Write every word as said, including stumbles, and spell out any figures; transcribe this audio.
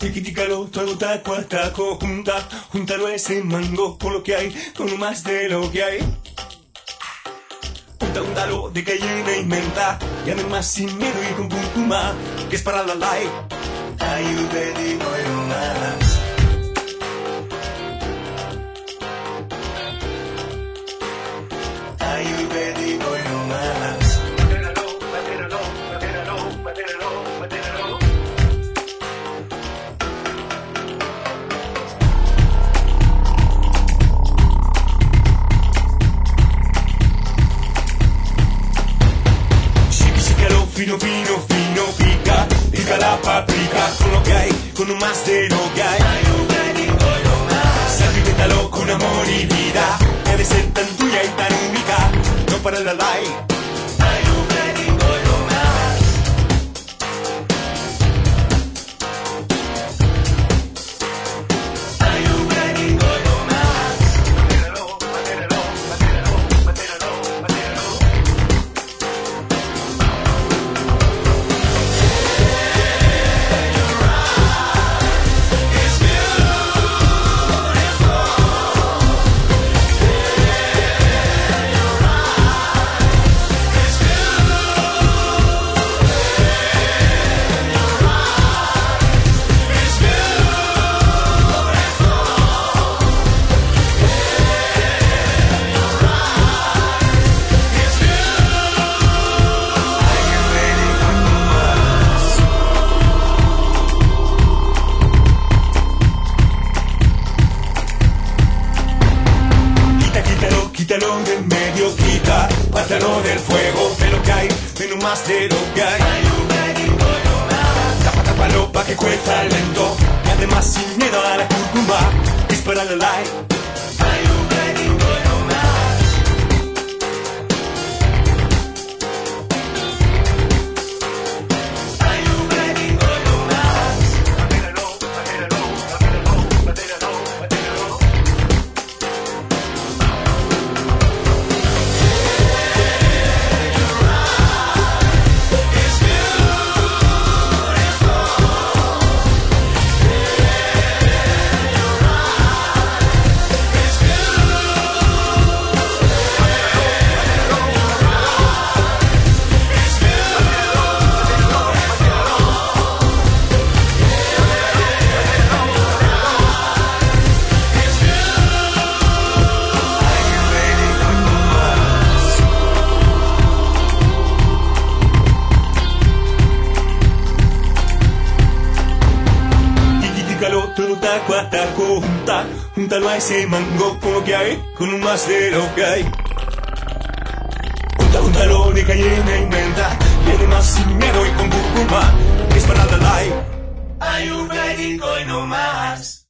Tiquitícalo, todo taco a taco, junta, júntalo ese mango con lo que hay, con más de lo que hay. Junta, júntalo de gallina y menta, y además sin miedo y con curcuma, que es para la light. Ayúdate con más. Ayúdate con más. Fino, fino, fino, pica, pica la paprika, con lo que hay, con un más de lo que hay. Salpimentalo con amor y vida, que ha de ser tan tuya y tan única, no para la light. Quítalo del medio, quita, pátalo del fuego, de lo que hay, menos más de lo que hay. Tapa, tápalo pa' que cueza lento, y además sin miedo a la curcuma, dispara la light. Todo taco a taco, junta, júntalo a ese mango con lo que hay, con un más de lo que hay. Junta, júntalo de cayena y menta, y además sin miedo y con curcuma, que es para la light. Ayurvédico y no más.